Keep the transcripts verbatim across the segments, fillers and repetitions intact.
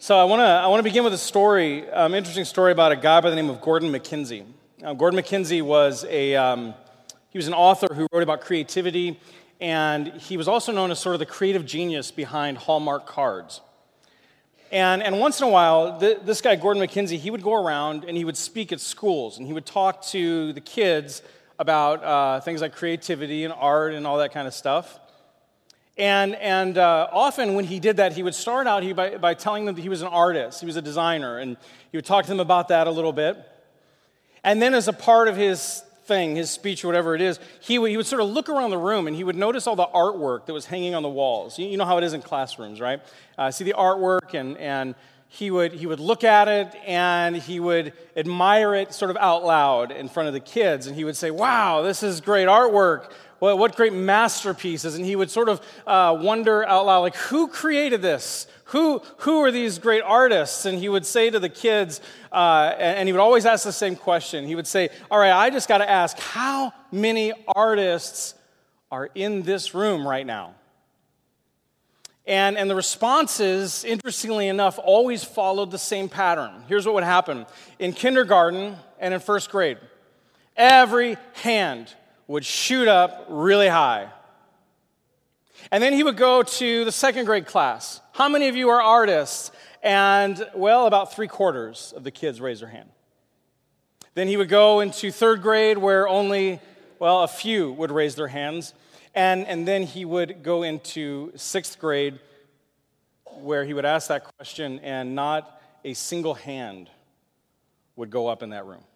So I want to I want to begin with a story, um, interesting story about a guy by the name of Gordon MacKenzie. Now, Gordon MacKenzie was a um, he was an author who wrote about creativity, and he was also known as sort of the creative genius behind Hallmark cards. And and once in a while, th- this guy Gordon MacKenzie, he would go around and he would speak at schools, and he would talk to the kids about uh, things like creativity and art and all that kind of stuff. And and uh, often when he did that, he would start out he, by, by telling them that he was an artist, he was a designer, and he would talk to them about that a little bit. And then as a part of his thing, his speech or whatever it is, he would, he would sort of look around the room and he would notice all the artwork that was hanging on the walls. You, you know how it is in classrooms, right? Uh, see the artwork, and, and he would he would look at it and he would admire it sort of out loud in front of the kids, and he would say, "Wow, this is great artwork. What, what great masterpieces." And he would sort of uh, wonder out loud, like, who created this? Who who are these great artists? And he would say to the kids, uh, and, and he would always ask the same question. He would say, "All right, I just got to ask, how many artists are in this room right now?" And, and the responses, interestingly enough, always followed the same pattern. Here's what would happen. In kindergarten and in first grade, every hand would shoot up really high. And then he would go to the second grade class. How many of you are artists? And, well, about three quarters of the kids raised their hand. Then he would go into third grade where only, well, a few would raise their hands. And, and then he would go into sixth grade where he would ask that question and not a single hand would go up in that room.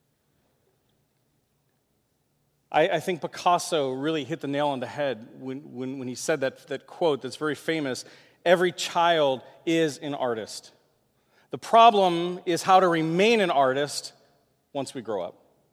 I, I think Picasso really hit the nail on the head when, when, when he said that, that quote that's very famous, "Every child is an artist. The problem is how to remain an artist once we grow up."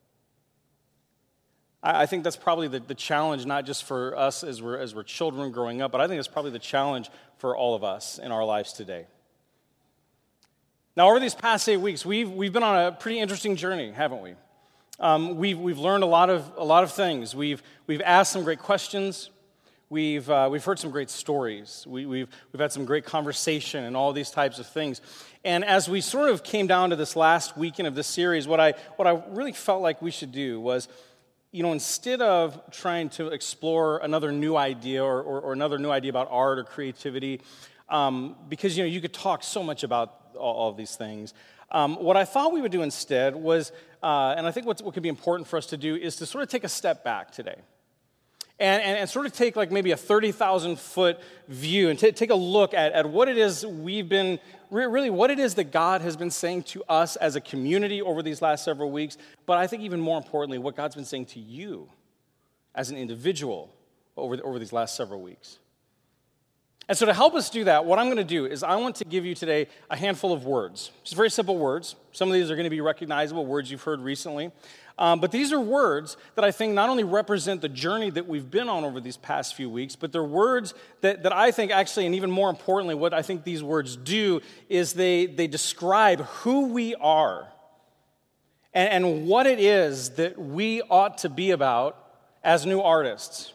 I, I think that's probably the, the challenge, not just for us as we're, as we're children growing up, but I think it's probably the challenge for all of us in our lives today. Now, over these past eight weeks, we've, we've been on a pretty interesting journey, haven't we? Um, we've we've learned a lot of a lot of things. We've we've asked some great questions. We've uh, we've heard some great stories. We, we've we've had some great conversation and all these types of things. And as we sort of came down to this last weekend of this series, what I what I really felt like we should do was, you know, instead of trying to explore another new idea or or, or another new idea about art or creativity, um, because you know you could talk so much about all, all of these things. Um, what I thought we would do instead was, uh, and I think what's, what could be important for us to do is to sort of take a step back today. And, and, and sort of take like maybe a thirty thousand foot view and t- take a look at, at what it is we've been, re- really what it is that God has been saying to us as a community over these last several weeks, but I think even more importantly, what God's been saying to you as an individual over, the, over these last several weeks. And so to help us do that, what I'm going to do is I want to give you today a handful of words. Just very simple words. Some of these are going to be recognizable, words you've heard recently. Um, but these are words that I think not only represent the journey that we've been on over these past few weeks, but they're words that, that I think actually, and even more importantly, what I think these words do is they, they describe who we are and, and what it is that we ought to be about as new artists.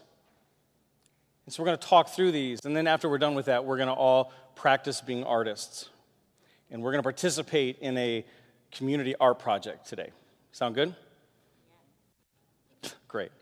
And so we're going to talk through these, and then after we're done with that, we're going to all practice being artists. And we're going to participate in a community art project today. Sound good? Yeah. Great.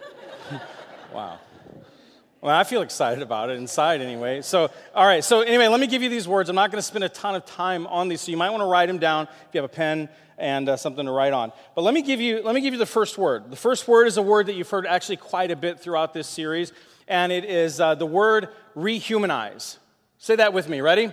Wow. Well, I feel excited about it inside anyway. So, all right. So anyway, let me give you these words. I'm not going to spend a ton of time on these, so you might want to write them down if you have a pen and uh, something to write on. But let me give you let me give you the first word. The first word is a word that you've heard actually quite a bit throughout this series. And it is uh, the word rehumanize. Say that with me. Ready?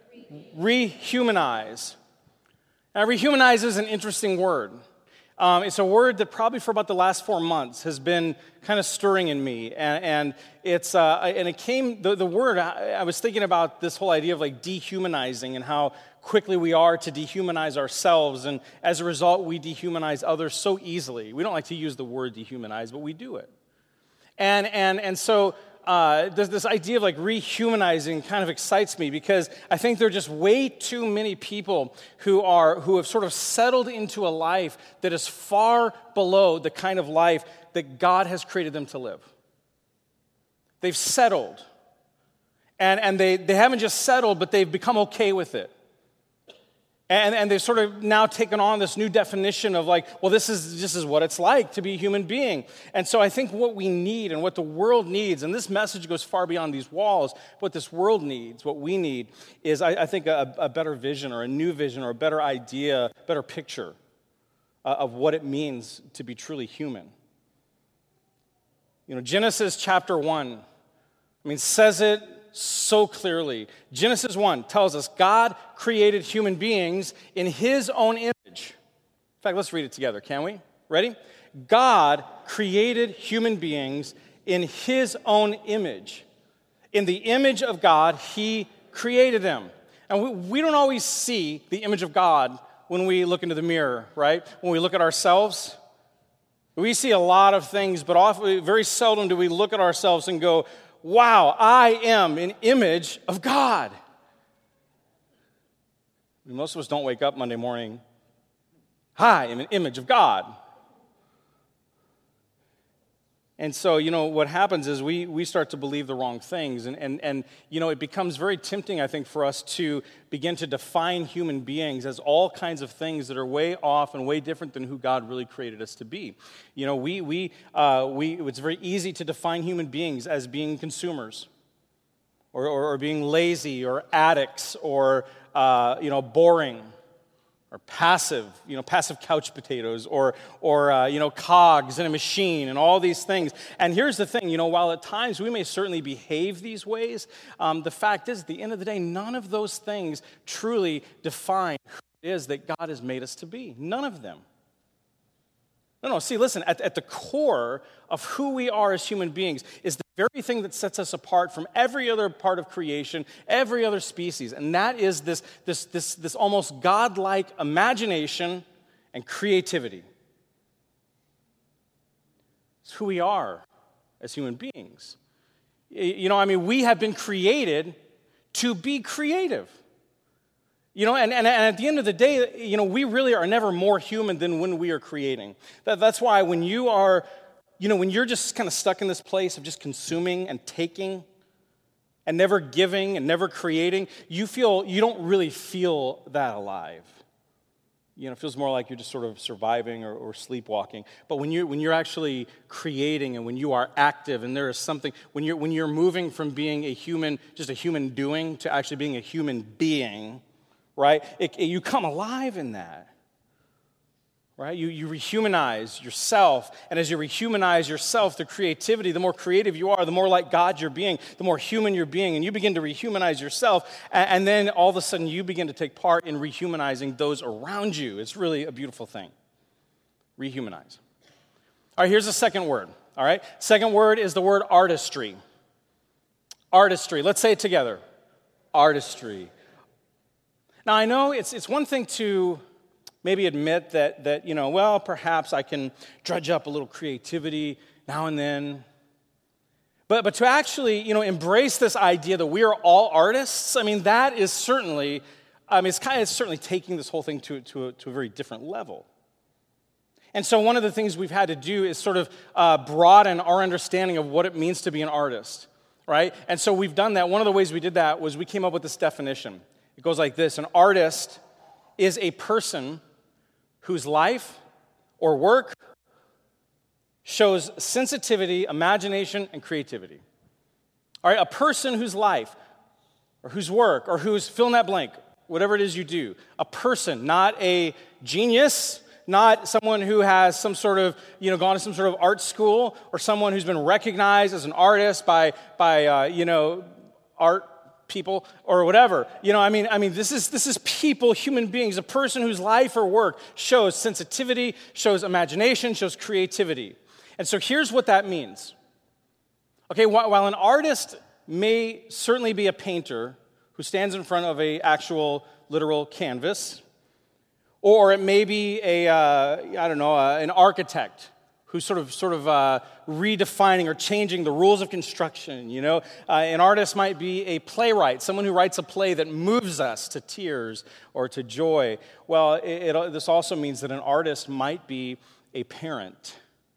Rehumanize. Now, rehumanize is an interesting word. Um, it's a word that probably for about the last four months has been kind of stirring in me. And, and it's uh, and it came, the, the word, I, I was thinking about this whole idea of like dehumanizing and how quickly we are to dehumanize ourselves. And as a result, we dehumanize others so easily. We don't like to use the word dehumanize, but we do it. And and and so uh, this, this idea of like rehumanizing kind of excites me because I think there are just way too many people who are who have sort of settled into a life that is far below the kind of life that God has created them to live. They've settled. And and they, they haven't just settled, but they've become okay with it. And, and they've sort of now taken on this new definition of like, well, this is, this is what it's like to be a human being. And so I think what we need and what the world needs, and this message goes far beyond these walls, what this world needs, what we need, is I, I think a, a better vision or a new vision or a better idea, better picture uh, of what it means to be truly human. You know, Genesis chapter one, I mean, says it so clearly. Genesis one tells us God created human beings in his own image. In fact, let's read it together, can we? Ready? God created human beings in his own image. In the image of God, he created them. And we, we don't always see the image of God when we look into the mirror, right? When we look at ourselves, we see a lot of things, but often, very seldom do we look at ourselves and go, wow, I am an image of God. Most of us don't wake up Monday morning, hi, I'm an image of God. And so, you know, what happens is we we start to believe the wrong things. And, and, and, you know, it becomes very tempting, I think, for us to begin to define human beings as all kinds of things that are way off and way different than who God really created us to be. You know, we, we, uh, we it's very easy to define human beings as being consumers or, or, or being lazy or addicts or, uh, you know, boring. Or passive, you know, passive couch potatoes, or, or uh, you know, cogs in a machine, and all these things. And here's the thing, you know, while at times we may certainly behave these ways, um, the fact is, at the end of the day, none of those things truly define who it is that God has made us to be. None of them. No, no, see, listen, at, at the core of who we are as human beings is the very thing that sets us apart from every other part of creation, every other species, and that is this, this, this, this almost godlike imagination and creativity. It's who we are as human beings. You know, I mean, we have been created to be creative. You know, and, and, and at the end of the day, you know, we really are never more human than when we are creating. That, that's why when you are, you know, when you're just kind of stuck in this place of just consuming and taking and never giving and never creating, you feel, you don't really feel that alive. You know, it feels more like you're just sort of surviving or, or sleepwalking. But when you're, when you're actually creating and when you are active and there is something, when you're, when you're moving from being a human, just a human doing, to actually being a human being, right? It, it, you come alive in that, right? You, you rehumanize yourself, and as you rehumanize yourself, the creativity, the more creative you are, the more like God you're being, the more human you're being, and you begin to rehumanize yourself, and, and then all of a sudden you begin to take part in rehumanizing those around you. It's really a beautiful thing. Rehumanize. All right, here's the second word, all right? Second word is the word artistry. Artistry. Let's say it together. Artistry. Now, I know it's it's one thing to maybe admit that, that, you know, well, perhaps I can dredge up a little creativity now and then. But but to actually, you know, embrace this idea that we are all artists, I mean, that is certainly, I mean, it's kind of it's certainly taking this whole thing to, to, a, to a very different level. And so one of the things we've had to do is sort of uh, broaden our understanding of what it means to be an artist, right? And so we've done that. One of the ways we did that was we came up with this definition. It goes like this: an artist is a person whose life or work shows sensitivity, imagination, and creativity. All right, a person whose life or whose work or whose fill in that blank, whatever it is you do, a person, not a genius, not someone who has some sort of, you know, gone to some sort of art school, or someone who's been recognized as an artist by, by uh, you know, art people or whatever. You know, I mean, I mean, this is this is people, human beings, a person whose life or work shows sensitivity, shows imagination, shows creativity. And so here's what that means. Okay, while an artist may certainly be a painter who stands in front of an actual literal canvas, or it may be a, uh, I don't know, uh, an architect who's sort of sort of uh, redefining or changing the rules of construction, you know. Uh, an artist might be a playwright, someone who writes a play that moves us to tears or to joy. Well, it, it, this also means that an artist might be a parent.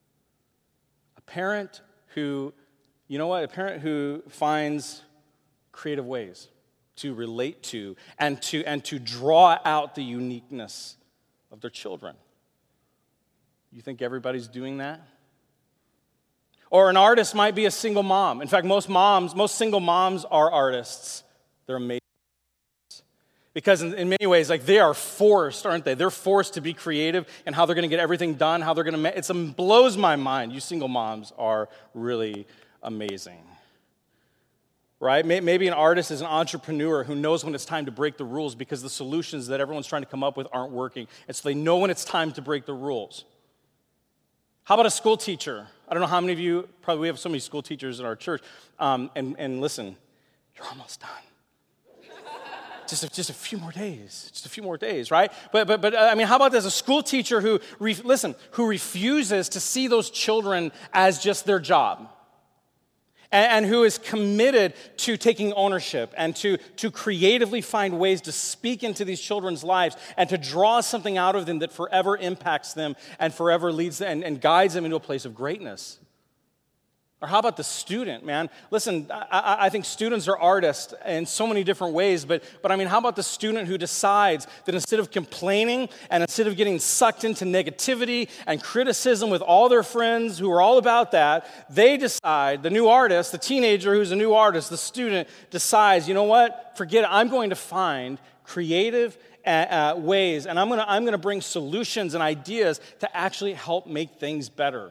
A parent who, you know what, a parent who finds creative ways to relate to, and to, and to draw out the uniqueness of their children. You think everybody's doing that? Or an artist might be a single mom. In fact, most moms, most single moms are artists. They're amazing. Because in, in many ways, like they are forced, aren't they? They're forced to be creative in how they're going to get everything done, how they're going to, it um, blows my mind. You single moms are really amazing. Right? Maybe an artist is an entrepreneur who knows when it's time to break the rules because the solutions that everyone's trying to come up with aren't working. And so they know when it's time to break the rules. How about a school teacher? I don't know how many of you, probably we have so many school teachers in our church. Um, and, and listen, you're almost done. Just a, just a few more days. Just a few more days, right? But but but uh, I mean, how about this? A school teacher who, re- listen, who refuses to see those children as just their job. And who is committed to taking ownership and to, to creatively find ways to speak into these children's lives and to draw something out of them that forever impacts them and forever leads them and, and guides them into a place of greatness. Or how about the student, man? Listen, I, I think students are artists in so many different ways, but, but I mean, how about the student who decides that instead of complaining and instead of getting sucked into negativity and criticism with all their friends who are all about that, they decide, the new artist, the teenager who's a new artist, the student decides, you know what, forget it, I'm going to find creative uh, uh, ways, and I'm going to I'm going to bring solutions and ideas to actually help make things better.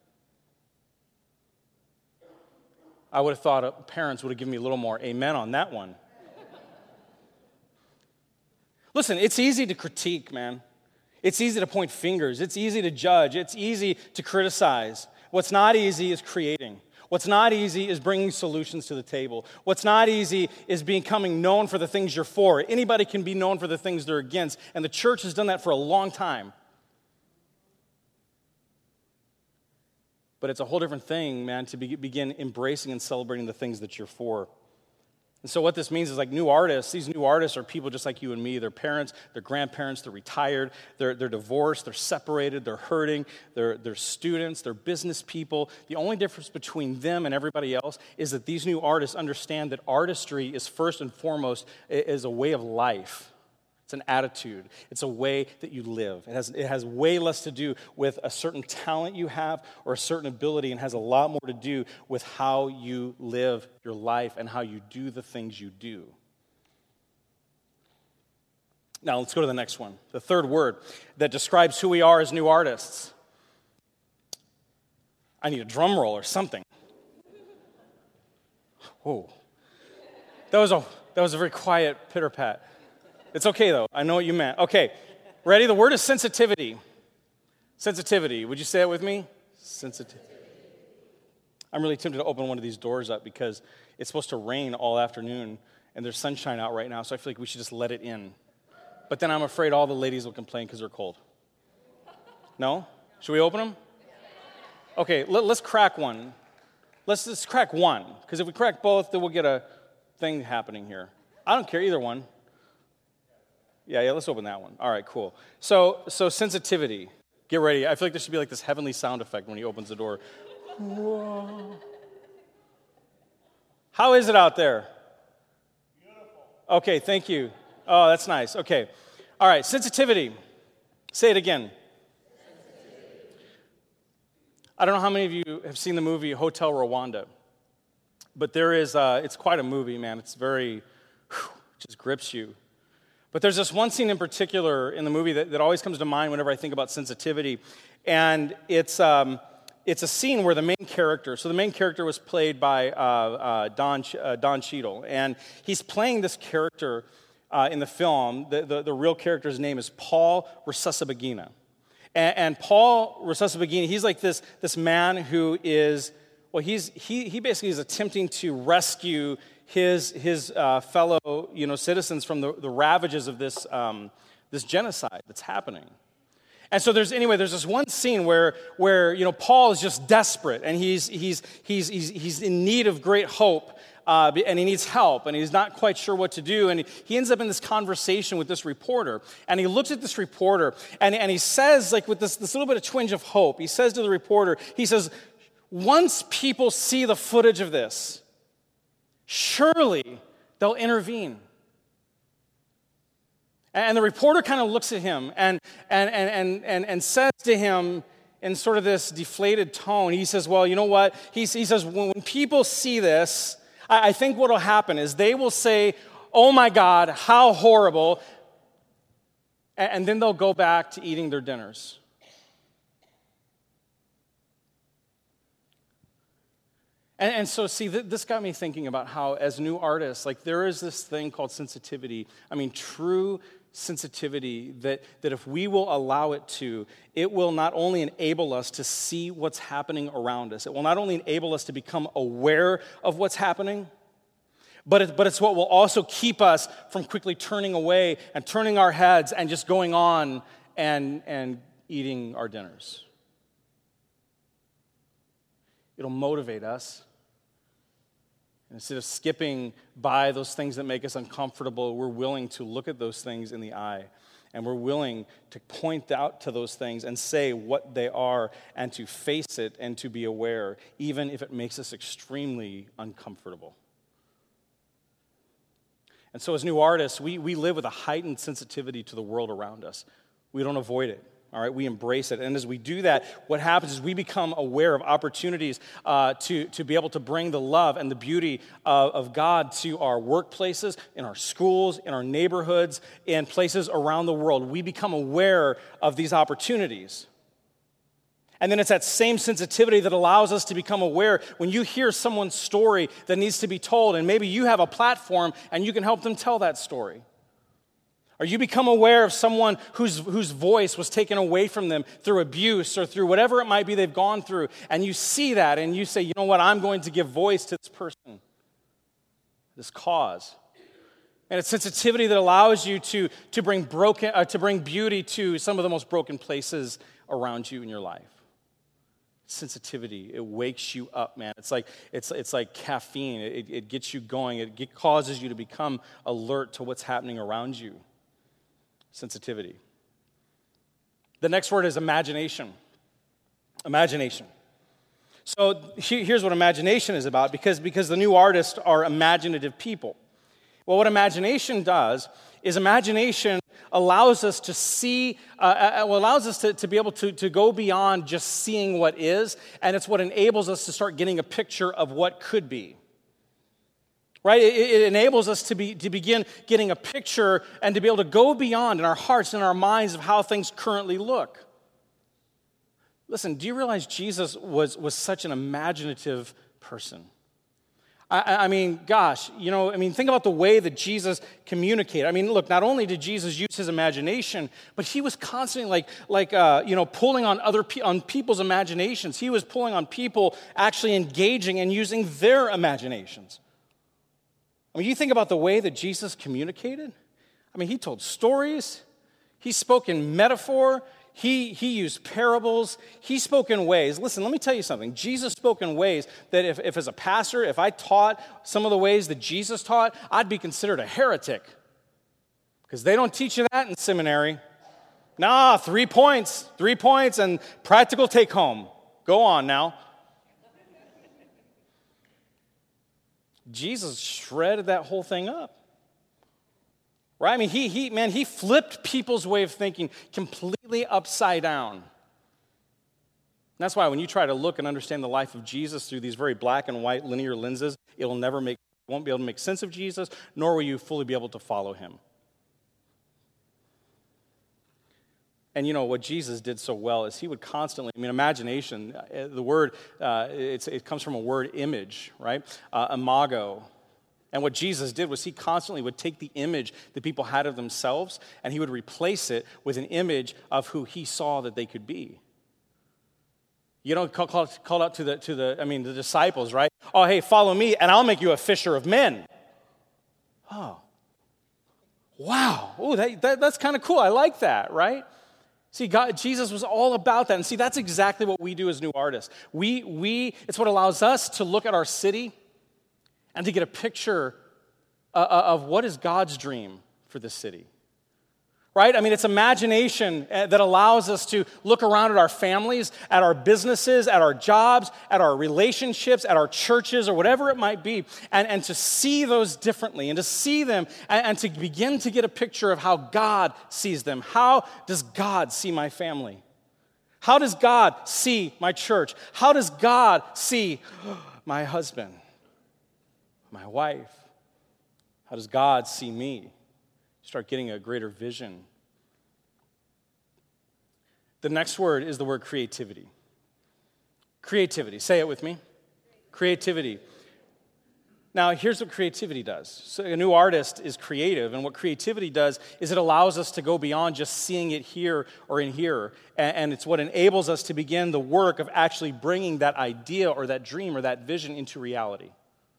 I would have thought parents would have given me a little more amen on that one. Listen, it's easy to critique, man. It's easy to point fingers. It's easy to judge. It's easy to criticize. What's not easy is creating. What's not easy is bringing solutions to the table. What's not easy is becoming known for the things you're for. Anybody can be known for the things they're against, and the church has done that for a long time. But it's a whole different thing, man, to be, begin embracing and celebrating the things that you're for. And so what this means is like new artists, these new artists are people just like you and me. They're parents, they're grandparents, they're retired, they're, they're divorced, they're separated, they're hurting, they're, they're students, they're business people. The only difference between them and everybody else is that these new artists understand that artistry is first and foremost is a way of life. It's an attitude. It's a way that you live. It has, it has way less to do with a certain talent you have or a certain ability, and has a lot more to do with how you live your life and how you do the things you do. Now, let's go to the next one. The third word that describes who we are as new artists. I need a drum roll or something. Whoa. That was a, that was a very quiet pitter-pat. It's okay, though. I know what you meant. Okay, ready? The word is sensitivity. Sensitivity. Would you say it with me? Sensitivity. I'm really tempted to open one of these doors up because it's supposed to rain all afternoon, and there's sunshine out right now, so I feel like we should just let it in. But then I'm afraid all the ladies will complain because they're cold. No? Should we open them? Okay, let, let's crack one. Let's just crack one, because if we crack both, then we'll get a thing happening here. I don't care, either one. Yeah, yeah, let's open that one. All right, cool. So, so sensitivity. Get ready. I feel like there should be like this heavenly sound effect when he opens the door. Whoa. How is it out there? Beautiful. Okay, thank you. Oh, that's nice. Okay. All right, sensitivity. Say it again. I don't know how many of you have seen the movie Hotel Rwanda, but there is, uh, it's quite a movie, man. It's very, whew, it just grips you. But there's this one scene in particular in the movie that, that always comes to mind whenever I think about sensitivity, and it's um, it's a scene where the main character, so the main character was played by uh, uh, Don uh, Don Cheadle, and he's playing this character uh, in the film. The, the, the real character's name is Paul Rusesabagina, and, and Paul Rusesabagina, he's like this this man who is, well, he's he he basically is attempting to rescue his his uh, fellow, you know, citizens from the, the ravages of this um, this genocide that's happening. And so there's anyway there's this one scene where where you know Paul is just desperate, and he's he's he's he's he's in need of great hope, uh, and he needs help, and he's not quite sure what to do, and he, he ends up in this conversation with this reporter, and he looks at this reporter, and and he says, like, with this this little bit of twinge of hope, he says to the reporter, he says, once people see the footage of this, surely they'll intervene. And the reporter kind of looks at him and, and, and, and, and, and says to him in sort of this deflated tone, he says, well, you know what? He, he says, when people see this, I, I think what will happen is they will say, oh my God, how horrible. And, and then they'll go back to eating their dinners. And, and so, see, th- this got me thinking about how, as new artists, like there is this thing called sensitivity. I mean, true sensitivity that, that if we will allow it to, it will not only enable us to see what's happening around us, it will not only enable us to become aware of what's happening, but, it, but it's what will also keep us from quickly turning away and turning our heads and just going on and, and eating our dinners. It'll motivate us. And instead of skipping by those things that make us uncomfortable, we're willing to look at those things in the eye. And we're willing to point out to those things and say what they are and to face it and to be aware, even if it makes us extremely uncomfortable. And so as new artists, we, we live with a heightened sensitivity to the world around us. We don't avoid it. All right, we embrace it. And as we do that, what happens is we become aware of opportunities uh, to, to be able to bring the love and the beauty of, of God to our workplaces, in our schools, in our neighborhoods, in places around the world. We become aware of these opportunities. And then it's that same sensitivity that allows us to become aware when you hear someone's story that needs to be told, and maybe you have a platform and you can help them tell that story. Or you become aware of someone whose, whose voice was taken away from them through abuse or through whatever it might be they've gone through. And you see that and you say, you know what, I'm going to give voice to this person, this cause. And it's sensitivity that allows you to, to, bring broken, uh, to bring beauty to some of the most broken places around you in your life. Sensitivity, it wakes you up, man. It's like, it's, it's like caffeine. It, it gets you going. It get, causes you to become alert to what's happening around you. Sensitivity. The next word is imagination. Imagination. So he, here's what imagination is about, because, because the new artists are imaginative people. Well, what imagination does is imagination allows us to see, uh, allows us to, to be able to, to go beyond just seeing what is, and it's what enables us to start getting a picture of what could be. Right? It, it enables us to be to begin getting a picture and to be able to go beyond in our hearts and our minds of how things currently look. Listen, do you realize Jesus was, was such an imaginative person? I, I mean, gosh, you know, I mean, think about the way that Jesus communicated. I mean, look, not only did Jesus use his imagination, but he was constantly like, like uh, you know, pulling on other pe- on people's imaginations. He was pulling on people actually engaging and using their imaginations. I mean, you think about the way that Jesus communicated. I mean, he told stories. He spoke in metaphor. He, he used parables. He spoke in ways. Listen, let me tell you something. Jesus spoke in ways that if, if as a pastor, if I taught some of the ways that Jesus taught, I'd be considered a heretic. Because they don't teach you that in seminary. Nah, three points. Three points and practical take home. Go on now. Jesus shredded that whole thing up. Right? I mean, he, he, man, he flipped people's way of thinking completely upside down. And that's why when you try to look and understand the life of Jesus through these very black and white linear lenses, it will never make, won't be able to make sense of Jesus, nor will you fully be able to follow him. And you know, what Jesus did so well is he would constantly, I mean, imagination, the word, uh, it's, it comes from a word image, right? Uh, imago. And what Jesus did was he constantly would take the image that people had of themselves and he would replace it with an image of who he saw that they could be. You know, call, call, call out to the, to the, I mean, the disciples, right? Oh, hey, follow me and I'll make you a fisher of men. Oh, wow. Oh, that, that, that's kind of cool. I like that, right? See, God, Jesus was all about that. And see, that's exactly what we do as new artists. We, we, it's what allows us to look at our city and to get a picture uh, of what is God's dream for this city. right? I mean, it's imagination that allows us to look around at our families, at our businesses, at our jobs, at our relationships, at our churches, or whatever it might be, and, and to see those differently, and to see them, and, and to begin to get a picture of how God sees them. How does God see my family? How does God see my church? How does God see my husband, my wife? How does God see me? Start getting a greater vision. The next word is the word creativity. Creativity. Say it with me. Creativity. Now, here's what creativity does. So a new artist is creative, and what creativity does is it allows us to go beyond just seeing it here or in here, and it's what enables us to begin the work of actually bringing that idea or that dream or that vision into reality.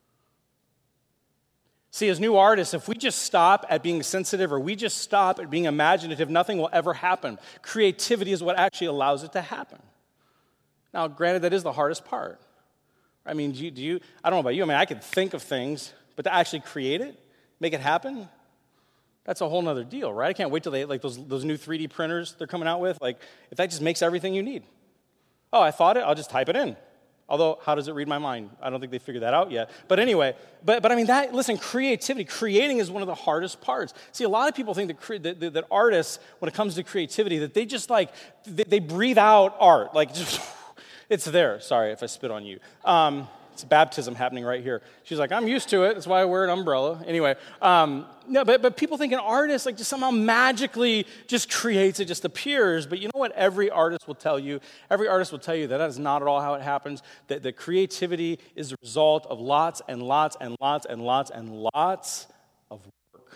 See, as new artists, if we just stop at being sensitive or we just stop at being imaginative, nothing will ever happen. Creativity is what actually allows it to happen. Now, granted, that is the hardest part. I mean, do you, do you, I don't know about you, I mean, I could think of things, but to actually create it, make it happen, that's a whole nother deal, right? I can't wait till they, like those, those new three D printers they're coming out with, like, if that just makes everything you need. Oh, I thought it, I'll just type it in. Although, how does it read my mind? I don't think they figured that out yet. But anyway, but but I mean, that listen, creativity, creating is one of the hardest parts. See, a lot of people think that, cre- that, that, that artists, when it comes to creativity, that they just like, they, they breathe out art. Like, just, it's there. Sorry if I spit on you. Um, it's baptism happening right here. She's like, I'm used to it. That's why I wear an umbrella. Anyway, um, no, but, but people think an artist like just somehow magically just creates, it just appears. But you know what every artist will tell you? Every artist will tell you that that is not at all how it happens. That the creativity is the result of lots and lots and lots and lots and lots of work.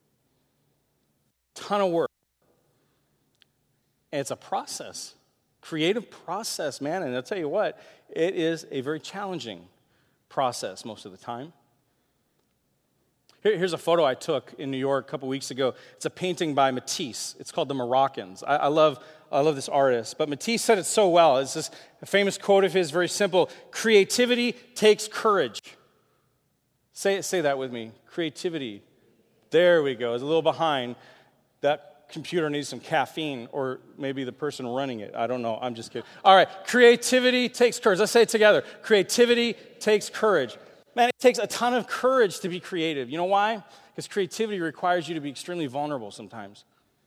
Ton of work. And it's a process. Creative process, man. And I'll tell you what, it is a very challenging process most of the time. Here, here's a photo I took in New York a couple weeks ago. It's a painting by Matisse. It's called The Moroccans. I, I love I love this artist. But Matisse said it so well. It's this a famous quote of his, very simple. Creativity takes courage. Say, say that with me. Creativity. There we go. It's a little behind. That computer needs some caffeine, or maybe the person running it. I don't know. I'm just kidding. All right. Creativity takes courage. Let's say it together. Creativity takes courage. Man, it takes a ton of courage to be creative. You know why? Because creativity requires you to be extremely vulnerable sometimes.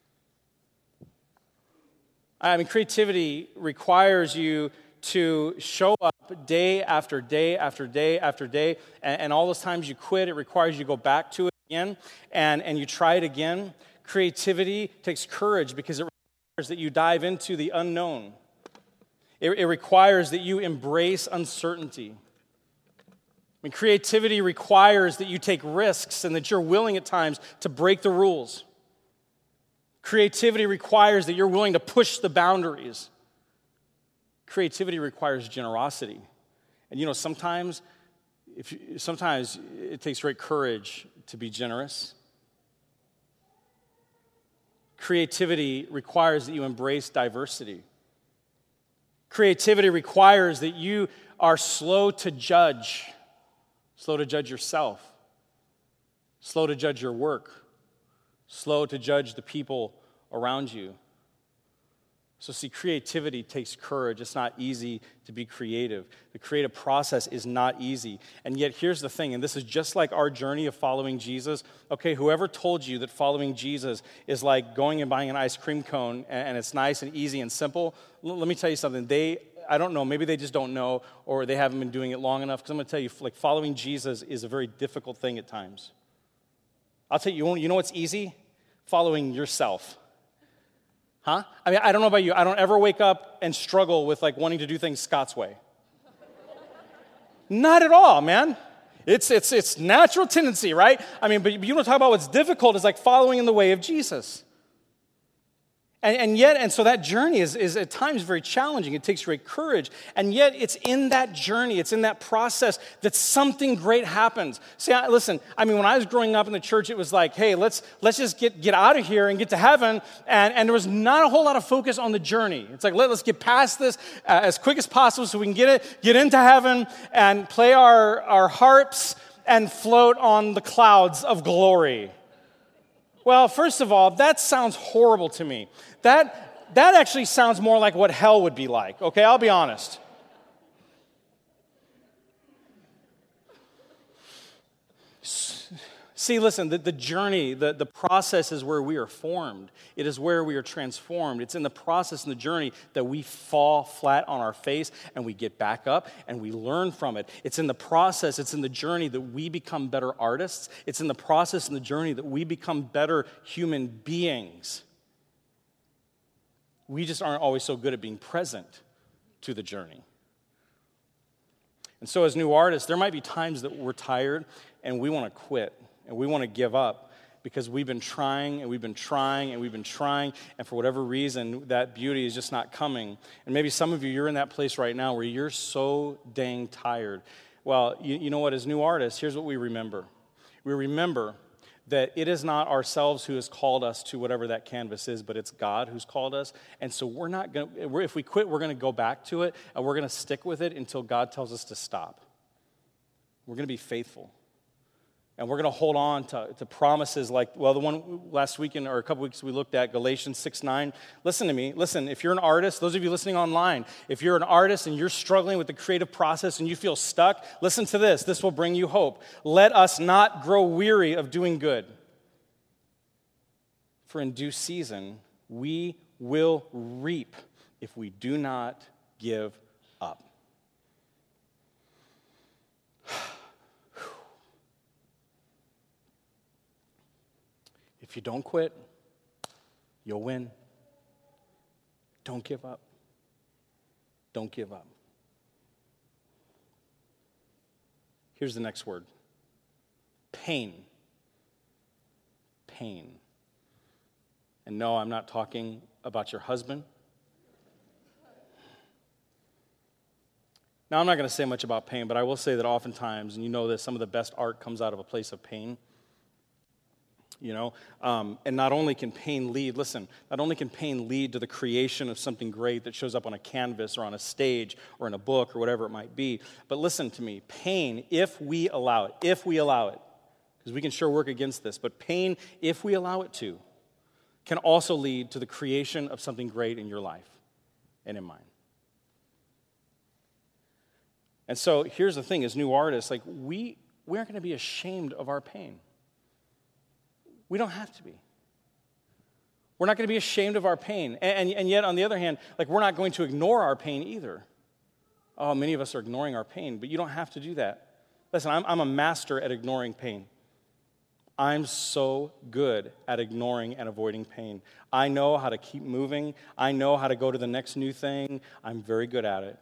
I mean, creativity requires you to show up day after day after day after day, and, and all those times you quit, it requires you to go back to it again, and, and you try it again. Creativity takes courage because it requires that you dive into the unknown. It, it requires that you embrace uncertainty. I mean, creativity requires that you take risks and that you're willing at times to break the rules. Creativity requires that you're willing to push the boundaries. Creativity requires generosity. And you know, sometimes, if you, sometimes it takes great courage to be generous. Creativity requires that you embrace diversity. Creativity requires that you are slow to judge, slow to judge yourself, slow to judge your work, slow to judge the people around you. So see, creativity takes courage. It's not easy to be creative. The creative process is not easy. And yet here's the thing, and this is just like our journey of following Jesus. Okay, whoever told you that following Jesus is like going and buying an ice cream cone and it's nice and easy and simple, let me tell you something. They, I don't know, maybe they just don't know or they haven't been doing it long enough, because I'm going to tell you, like, following Jesus is a very difficult thing at times. I'll tell you, you know what's easy? Following yourself. Huh? I mean, I don't know about you. I don't ever wake up and struggle with like wanting to do things Scott's way. Not at all, man. It's it's it's natural tendency, right? I mean, but you don't talk about what's difficult is like following in the way of Jesus. And, and yet, and so that journey is, is at times very challenging. It takes great courage. And yet, it's in that journey, it's in that process that something great happens. See, I, listen, I mean, when I was growing up in the church, it was like, hey, let's let's just get, get out of here and get to heaven. And, and there was not a whole lot of focus on the journey. It's like, let, let's get past this uh, as quick as possible so we can get it, get into heaven and play our, our harps and float on the clouds of glory. Well, first of all, that sounds horrible to me. That, that actually sounds more like what hell would be like, okay? I'll be honest. See, listen, the, the journey, the, the process is where we are formed. It is where we are transformed. It's in the process and the journey that we fall flat on our face and we get back up and we learn from it. It's in the process, it's in the journey that we become better artists. It's in the process and the journey that we become better human beings. We just aren't always so good at being present to the journey. And so as new artists, there might be times that we're tired and we want to quit. And we want to give up because we've been trying and we've been trying and we've been trying, and for whatever reason, that beauty is just not coming. And maybe some of you, you're in that place right now where you're so dang tired. Well, you, you know what? As new artists, here's what we remember. We remember that it is not ourselves who has called us to whatever that canvas is, but it's God who's called us. And so we're not going to, if we quit, we're going to go back to it, and we're going to stick with it until God tells us to stop. We're going to be faithful. And we're going to hold on to, to promises like, well, the one last weekend or a couple weeks we looked at, Galatians six nine. Listen to me. Listen, if you're an artist, those of you listening online, if you're an artist and you're struggling with the creative process and you feel stuck, listen to this. This will bring you hope. Let us not grow weary of doing good. For in due season, we will reap if we do not give up. If you don't quit, you'll win. Don't give up. Don't give up. Here's the next word. Pain. Pain. And no, I'm not talking about your husband. Now, I'm not going to say much about pain, but I will say that oftentimes, and you know this, some of the best art comes out of a place of pain. You know, um, and not only can pain lead, listen, not only can pain lead to the creation of something great that shows up on a canvas or on a stage or in a book or whatever it might be, but listen to me, pain, if we allow it, if we allow it, because we can sure work against this, but pain, if we allow it to, can also lead to the creation of something great in your life and in mine. And so here's the thing, as new artists, like we, we aren't going to be ashamed of our pain. We don't have to be. We're not going to be ashamed of our pain. And, and, and yet, on the other hand, like we're not going to ignore our pain either. Oh, many of us are ignoring our pain, but you don't have to do that. Listen, I'm, I'm a master at ignoring pain. I'm so good at ignoring and avoiding pain. I know how to keep moving. I know how to go to the next new thing. I'm very good at it.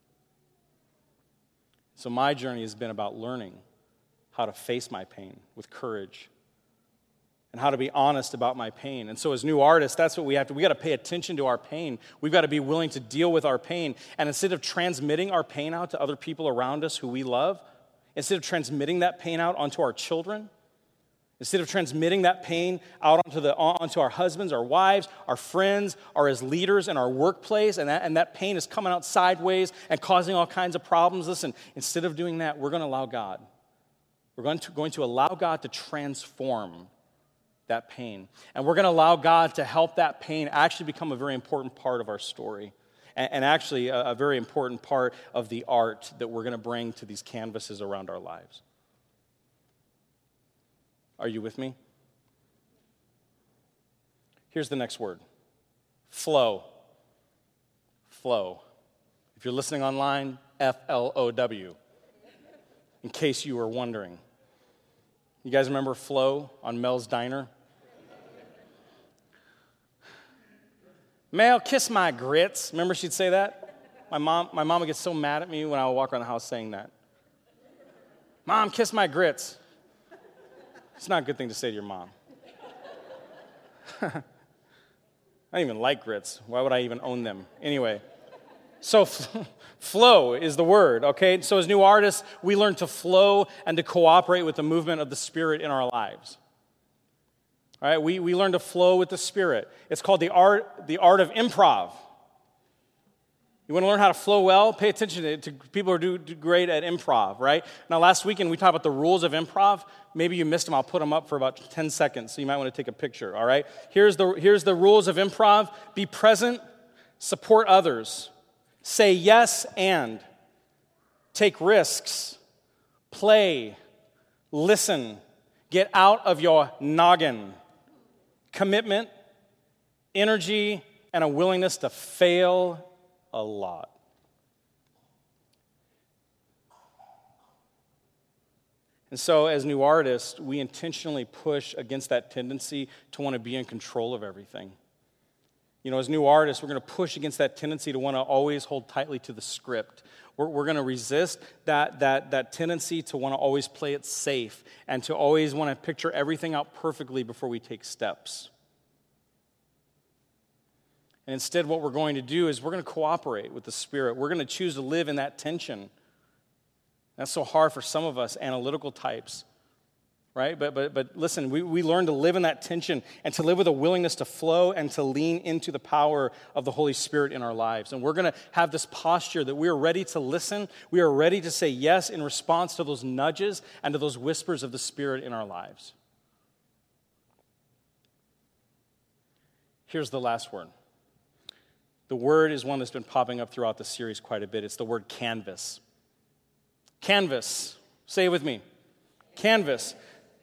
So my journey has been about learning how to face my pain with courage, and how to be honest about my pain. And so as new artists, that's what we have to, we got to pay attention to our pain. We've got to be willing to deal with our pain. And instead of transmitting our pain out to other people around us who we love, instead of transmitting that pain out onto our children, instead of transmitting that pain out onto, the, onto our husbands, our wives, our friends, or as leaders in our workplace, and that, and that pain is coming out sideways and causing all kinds of problems, listen, instead of doing that, we're going to allow God. We're going to, going to allow God to transform that pain. And we're going to allow God to help that pain actually become a very important part of our story. And, and actually a, a very important part of the art that we're going to bring to these canvases around our lives. Are you with me? Here's the next word. Flow. Flow. If you're listening online, F L O W. In case you were wondering. You guys remember Flo on Mel's Diner? Mel, kiss my grits. Remember she'd say that? My mom, my mom would get so mad at me when I would walk around the house saying that. Mom, kiss my grits. It's not a good thing to say to your mom. I don't even like grits. Why would I even own them? Anyway, so flow is the word, okay? So as new artists, we learn to flow and to cooperate with the movement of the Spirit in our lives. All right, we, we learn to flow with the Spirit. It's called the art, the art of improv. You want to learn how to flow well? Pay attention to, to people who do, do great at improv, right? Now, last weekend we talked about the rules of improv. Maybe you missed them. I'll put them up for about ten seconds, so you might want to take a picture, all right? Here's the, here's the rules of improv. Be present, support others, say yes and, take risks, play, listen, get out of your noggin, commitment, energy, and a willingness to fail a lot. And so as new artists, we intentionally push against that tendency to want to be in control of everything. You know, as new artists, we're going to push against that tendency to want to always hold tightly to the script. We're, we're going to resist that, that, that tendency to want to always play it safe and to always want to picture everything out perfectly before we take steps. And instead, what we're going to do is we're going to cooperate with the Spirit. We're going to choose to live in that tension. That's so hard for some of us analytical types, right? But but but listen, we, we learn to live in that tension and to live with a willingness to flow and to lean into the power of the Holy Spirit in our lives. And we're going to have this posture that we are ready to listen. We are ready to say yes in response to those nudges and to those whispers of the Spirit in our lives. Here's the last word. The word is one that's been popping up throughout the series quite a bit. It's the word canvas. Canvas. Say it with me. Canvas.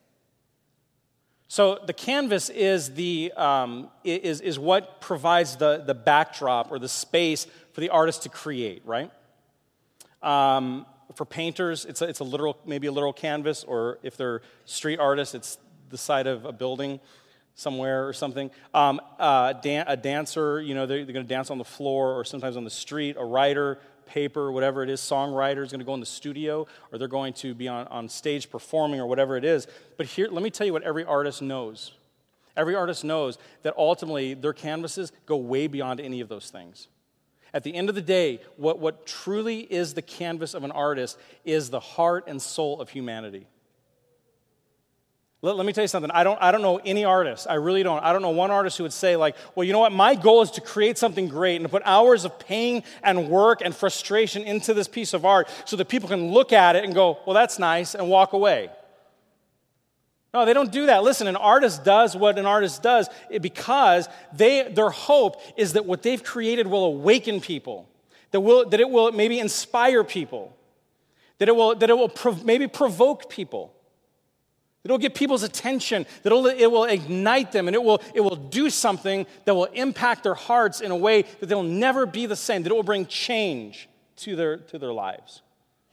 So the canvas is the um, is is what provides the the backdrop or the space for the artist to create, right? Um, for painters, it's a, it's a literal maybe a literal canvas, or if they're street artists, it's the side of a building somewhere or something. Um, uh, dan- a dancer, you know, they're, they're going to dance on the floor or sometimes on the street. A writer, paper, whatever it is, songwriter is going to go in the studio, or they're going to be on, on stage performing or whatever it is. But here, let me tell you what every artist knows. Every artist knows that ultimately their canvases go way beyond any of those things. At the end of the day, what, what truly is the canvas of an artist is the heart and soul of humanity. Let, let me tell you something. I don't, I don't know any artist. I really don't. I don't know one artist who would say, like, well, you know what? My goal is to create something great and to put hours of pain and work and frustration into this piece of art so that people can look at it and go, well, that's nice, and walk away. No, they don't do that. Listen, an artist does what an artist does because they, their hope is that what they've created will awaken people, that, will, that it will maybe inspire people, that it will, that it will prov- maybe provoke people. It'll get people's attention, that it'll, it will ignite them, and it will, it will do something that will impact their hearts in a way that they'll never be the same, that it will bring change to their, to their lives.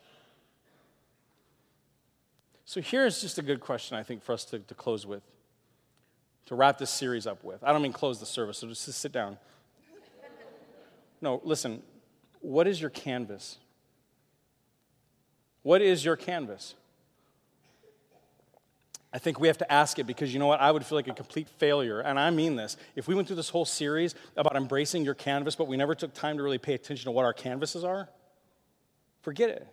So here's just a good question, I think, for us to, to close with, to wrap this series up with. I don't mean close the service, so just, just sit down. No, listen, what is your canvas? What is your canvas? I think we have to ask it because, you know what, I would feel like a complete failure, and I mean this. If we went through this whole series about embracing your canvas, but we never took time to really pay attention to what our canvases are, forget it.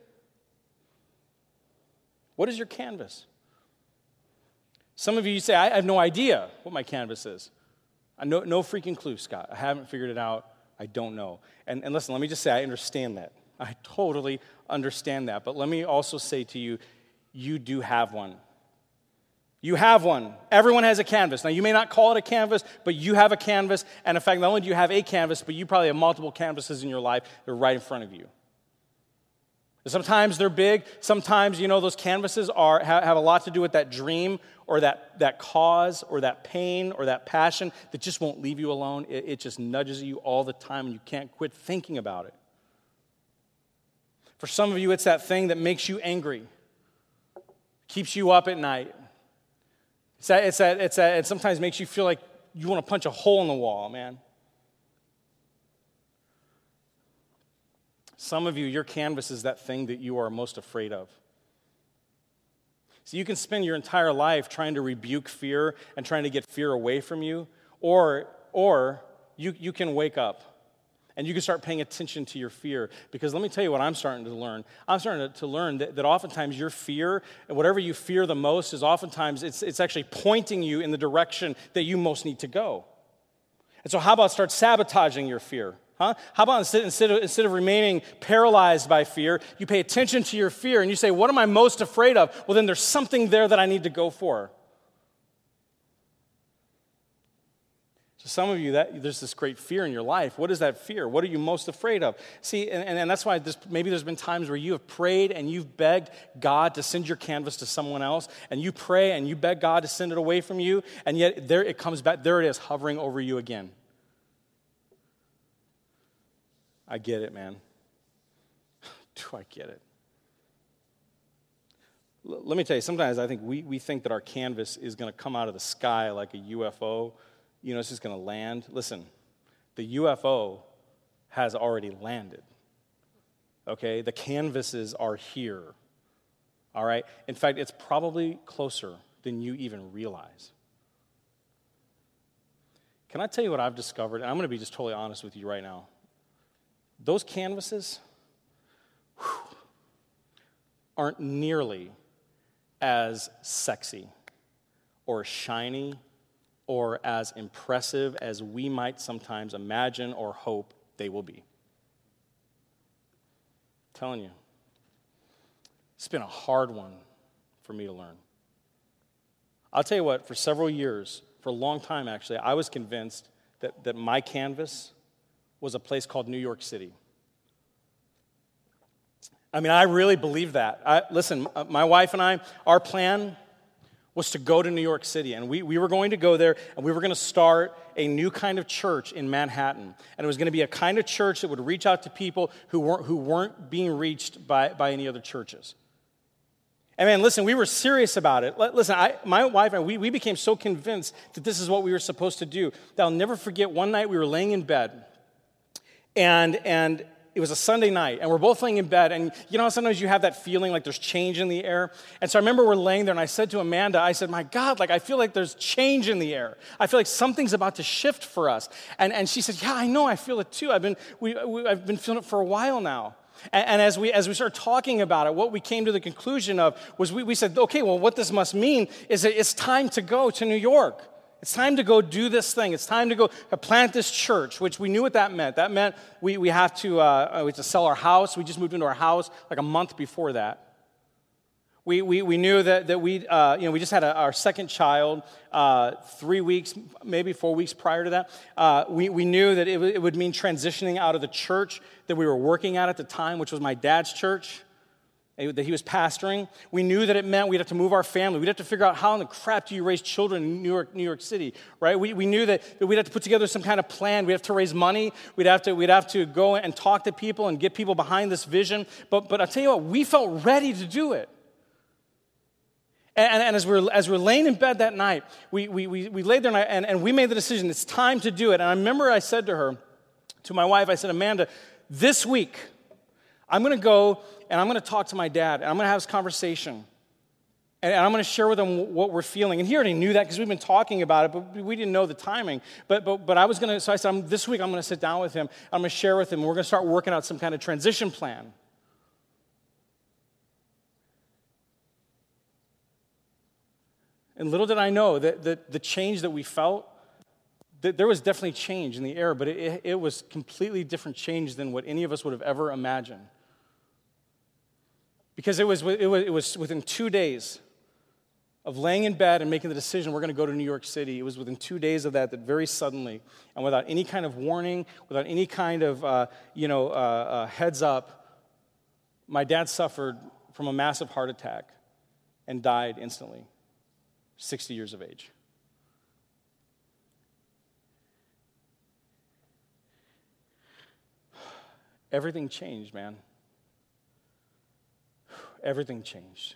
What is your canvas? Some of you say, I have no idea what my canvas is. I no, no freaking clue, Scott. I haven't figured it out. I don't know. And, and listen, let me just say, I understand that. I totally understand that. But let me also say to you, you do have one. You have one. Everyone has a canvas. Now, you may not call it a canvas, but you have a canvas. And in fact, not only do you have a canvas, but you probably have multiple canvases in your life that are right in front of you. Sometimes they're big. Sometimes, you know, those canvases are have, have a lot to do with that dream or that, that cause or that pain or that passion that just won't leave you alone. It, it just nudges you all the time, and you can't quit thinking about it. For some of you, it's that thing that makes you angry, keeps you up at night. It's that, it's that, it's that, it sometimes makes you feel like you want to punch a hole in the wall, man. Some of you, your canvas is that thing that you are most afraid of. So you can spend your entire life trying to rebuke fear and trying to get fear away from you, or, or you, you can wake up and you can start paying attention to your fear. Because let me tell you what I'm starting to learn. I'm starting to, to learn that, that oftentimes your fear, and whatever you fear the most, is oftentimes it's, it's actually pointing you in the direction that you most need to go. And so how about start sabotaging your fear? Huh? How about instead, instead, of, instead of remaining paralyzed by fear, you pay attention to your fear and you say, what am I most afraid of? Well, then there's something there that I need to go for. So some of you, that there's this great fear in your life. What is that fear? What are you most afraid of? See, and, and, and that's why this, maybe there's been times where you have prayed and you've begged God to send your canvas to someone else, and you pray and you beg God to send it away from you, and yet there it comes back, there it is, hovering over you again. I get it, man. Do I get it? L- let me tell you, sometimes I think we, we think that our canvas is going to come out of the sky like a U F O. You know, it's just going to land. Listen, the U F O has already landed. Okay? The canvases are here. All right? In fact, it's probably closer than you even realize. Can I tell you what I've discovered? And I'm going to be just totally honest with you right now. Those canvases whew, aren't nearly as sexy or shiny or as impressive as we might sometimes imagine or hope they will be. I'm telling you, it's been a hard one for me to learn. I'll tell you what, for several years, for a long time actually, I was convinced that, that my canvas was a place called New York City. I mean, I really believed that. I, listen, my wife and I, our plan was to go to New York City, and we, we were going to go there, and we were going to start a new kind of church in Manhattan, and it was going to be a kind of church that would reach out to people who weren't, who weren't being reached by, by any other churches. And man, listen, we were serious about it. Listen, I, my wife and I, we, we became so convinced that this is what we were supposed to do that I'll never forget one night we were laying in bed, and and it was a Sunday night, and we're both laying in bed, and you know, sometimes you have that feeling like there's change in the air. And so I remember we're laying there, and I said to Amanda, I said, my God, like I feel like there's change in the air. I feel like something's about to shift for us. And and she said, yeah, I know, I feel it too. I've been we, we I've been feeling it for a while now. And, and as we as we started talking about it, what we came to the conclusion of was we, we said, okay, well, what this must mean is that it's time to go to New York. It's time to go do this thing. It's time to go plant this church, which we knew what that meant. That meant we, we have to uh, we have to sell our house. We just moved into our house like a month before that. We we we knew that that we uh, you know we just had a, our second child uh, three weeks, maybe four weeks prior to that. Uh, we we knew that it, w- it would mean transitioning out of the church that we were working at at the time, which was my dad's church that he was pastoring. We knew that it meant we'd have to move our family. We'd have to figure out how in the crap do you raise children in New York, New York City, right? We we knew that, that we'd have to put together some kind of plan. We'd have to raise money. We'd have to we'd have to go and talk to people and get people behind this vision. But but I'll tell you what, we felt ready to do it. And, and, and as we were as we were laying in bed that night, we we we, we laid there and, and we made the decision. It's time to do it. And I remember I said to her, to my wife, I said, Amanda, this week I'm going to go and I'm going to talk to my dad, and I'm going to have this conversation, and I'm going to share with him what we're feeling. And he already knew that because we've been talking about it, but we didn't know the timing. But but but I was going to, so I said, I'm, this week I'm going to sit down with him. I'm going to share with him, and we're going to start working out some kind of transition plan. And little did I know that, that the change that we felt, that there was definitely change in the air, but it, it was completely different change than what any of us would have ever imagined. Because it was, it was, it was within two days of laying in bed and making the decision we're going to go to New York City. It was within two days of that that very suddenly, and without any kind of warning, without any kind of uh, you know uh, uh, heads up, my dad suffered from a massive heart attack and died instantly, sixty years of age. Everything changed, man. Everything changed.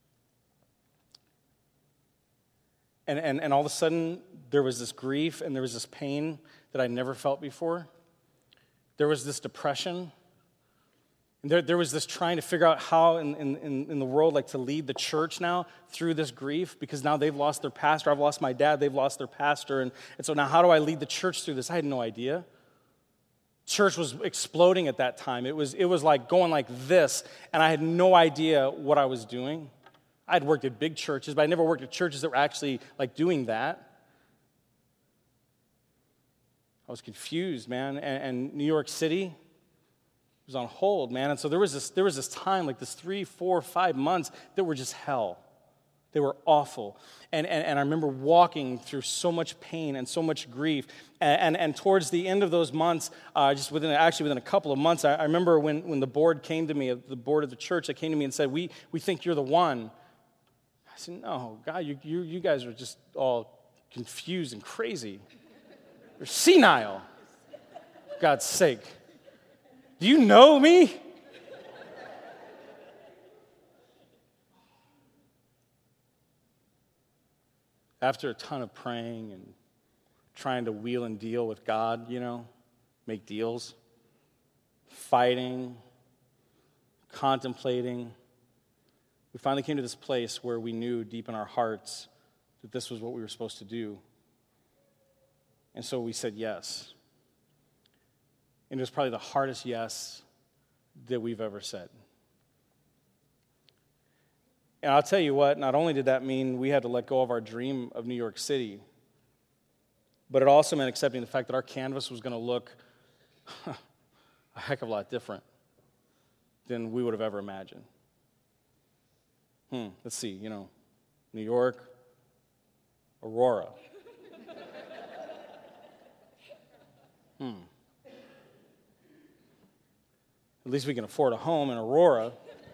And, and and all of a sudden, there was this grief and there was this pain that I never felt before. There was this depression. And there, there was this trying to figure out how in, in, in the world, like to lead the church now through this grief, because now they've lost their pastor. I've lost my dad. They've lost their pastor. And, and so now how do I lead the church through this? I had no idea. Church was exploding at that time. It was it was like going like this, and I had no idea what I was doing. I'd worked at big churches, but I never worked at churches that were actually like doing that. I was confused, man. And, and New York City was on hold, man. And so there was this there was this time, like this three, four, five months that were just hell. They were awful. And, and, and I remember walking through so much pain and so much grief. And, and, and towards the end of those months, uh, just within, actually within a couple of months, I, I remember when, when the board came to me, the board of the church, they came to me and said, we, we think you're the one. I said, no, God, you, you, you guys are just all confused and crazy. You're senile, for God's sake. Do you know me? After a ton of praying and trying to wheel and deal with God, you know, make deals, fighting, contemplating, we finally came to this place where we knew deep in our hearts that this was what we were supposed to do. And so we said yes. And it was probably the hardest yes that we've ever said. And I'll tell you what, not only did that mean we had to let go of our dream of New York City, but it also meant accepting the fact that our canvas was going to look a heck of a lot different than we would have ever imagined. Hmm, let's see, you know, New York, Aurora. Hmm. At least we can afford a home in Aurora.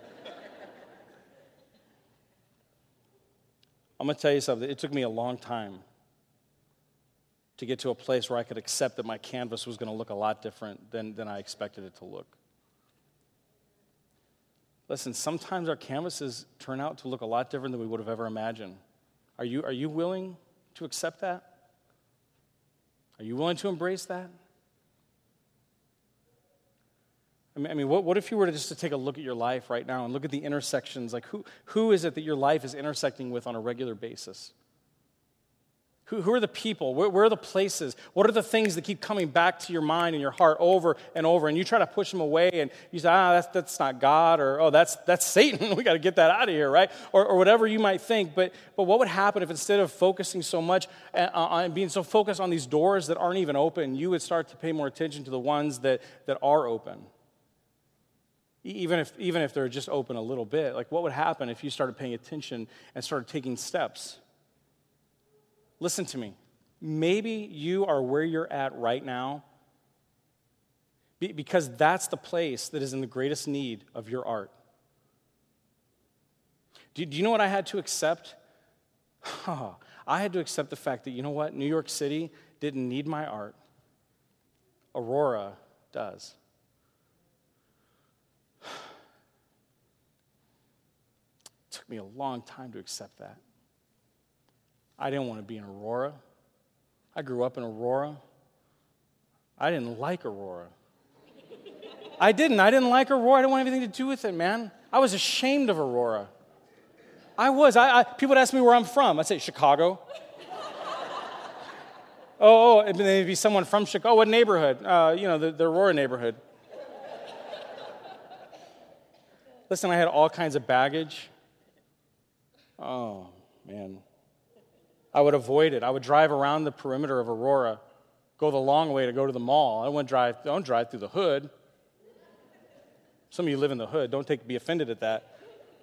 I'm going to tell you something. It took me a long time to get to a place where I could accept that my canvas was going to look a lot different than, than I expected it to look. Listen, sometimes our canvases turn out to look a lot different than we would have ever imagined. Are you, are you willing to accept that? Are you willing to embrace that? I mean, I mean what, what if you were to just to take a look at your life right now and look at the intersections? Like, who, who is it that your life is intersecting with on a regular basis? Who, who are the people? Where, where are the places? What are the things that keep coming back to your mind and your heart over and over? And you try to push them away, and you say, ah, that's, that's not God, or, oh, that's that's Satan. We got to get that out of here, right? Or, or whatever you might think. But but what would happen if instead of focusing so much on being so focused on these doors that aren't even open, you would start to pay more attention to the ones that, that are open? Even if, even if they're just open a little bit, like what would happen if you started paying attention and started taking steps? Listen to me. Maybe you are where you're at right now because that's the place that is in the greatest need of your art. Do, do you know what I had to accept? Oh, I had to accept the fact that, you know what, New York City didn't need my art. Aurora does. It took me a long time to accept that. I didn't want to be in Aurora. I grew up in Aurora. I didn't like Aurora. I didn't. I didn't like Aurora. I didn't want anything to do with it, man. I was ashamed of Aurora. I was. I, I people would ask me where I'm from. I'd say Chicago. oh, oh, it'd be someone from Chicago. Oh, what neighborhood? Uh, you know, the, the Aurora neighborhood. Listen, I had all kinds of baggage. Oh, man. I would avoid it. I would drive around the perimeter of Aurora, go the long way to go to the mall. I wouldn't drive, don't drive through the hood. Some of you live in the hood. Don't take, be offended at that.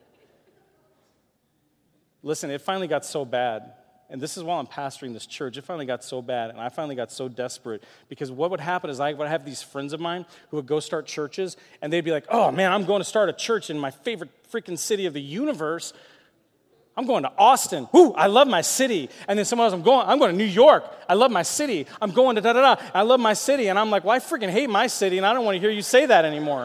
Listen, it finally got so bad, and this is while I'm pastoring this church, it finally got so bad, and I finally got so desperate, because what would happen is I would have these friends of mine who would go start churches, and they'd be like, oh, man, I'm going to start a church in my favorite freaking city of the universe. I'm going to Austin. Woo, I love my city. And then someone else, I'm going, I'm going to New York. I love my city. I'm going to da-da-da. I love my city. And I'm like, well, I freaking hate my city, and I don't want to hear you say that anymore.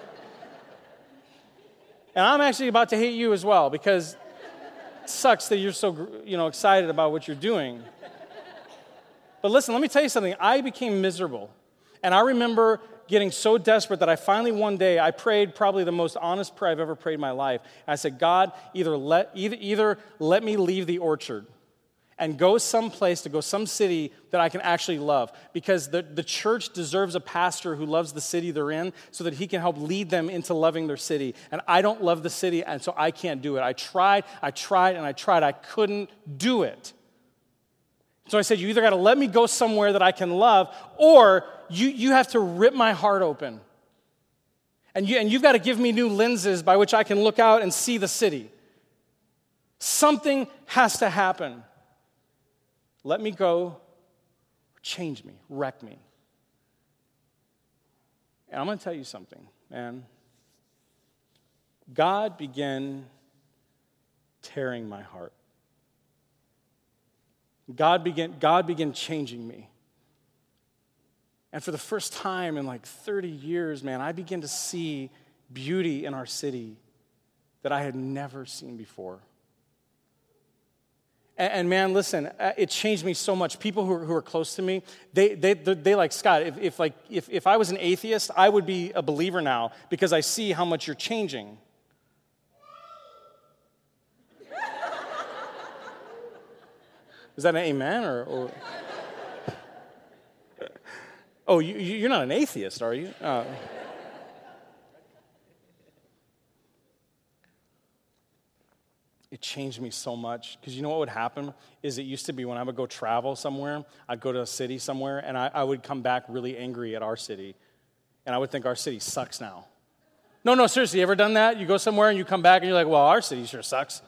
And I'm actually about to hate you as well, because it sucks that you're so, you know, excited about what you're doing. But listen, let me tell you something. I became miserable. And I remember getting so desperate that I finally one day, I prayed probably the most honest prayer I've ever prayed in my life. And I said, God, either let, either, either let me leave the orchard and go someplace, to go some city that I can actually love. Because the, the church deserves a pastor who loves the city they're in so that he can help lead them into loving their city. And I don't love the city, and so I can't do it. I tried, I tried, and I tried. I couldn't do it. So I said, you either got to let me go somewhere that I can love, or you, you have to rip my heart open. And, you, and you've got to give me new lenses by which I can look out and see the city. Something has to happen. Let me go, change me, wreck me. And I'm going to tell you something, man. God began tearing my heart. God began, God began changing me. And for the first time in like thirty years, man, I began to see beauty in our city that I had never seen before. And, and man, listen, it changed me so much. People who are, who are close to me, they they they, they like, Scott, if, if like if, if I was an atheist, I would be a believer now because I see how much you're changing. Is that an amen or? or... Oh, you, you're not an atheist, are you? Uh... It changed me so much because you know what would happen is it used to be when I would go travel somewhere, I'd go to a city somewhere, and I, I would come back really angry at our city, and I would think our city sucks now. No, no, seriously, you ever done that? You go somewhere and you come back and you're like, well, our city sure sucks.